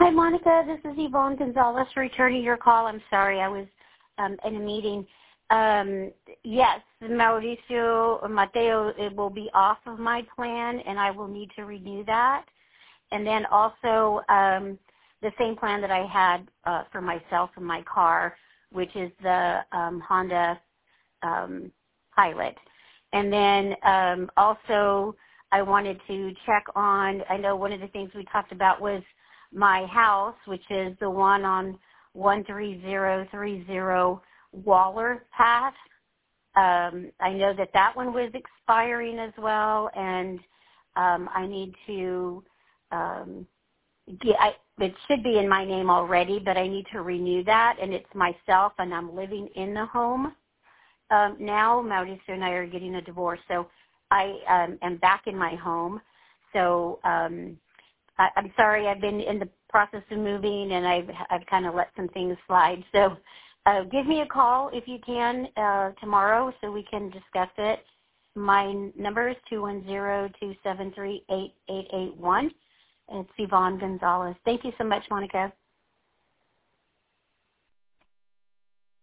Hi, Monica. This is Yvonne Gonzalez returning your call. I'm sorry, I was in a meeting. Yes, Mauricio Mateo, it will be off of my plan, and I will need to renew that. And then also the same plan that I had for myself and my car, which is the Honda Pilot. And then also I wanted to check on, I know one of the things we talked about was my house, which is the one on 13030 Waller Path. I know that one was expiring as well, and I need to it should be in my name already, but I need to renew that, and it's myself, and I'm living in the home now. Mauricio and I are getting a divorce, so I am back in my home. So I'm sorry, I've been in the process of moving, and I've kind of let some things slide. So give me a call if you can tomorrow so we can discuss it. My number is 210-273-8881. It's Yvonne Gonzalez. Thank you so much, Monica.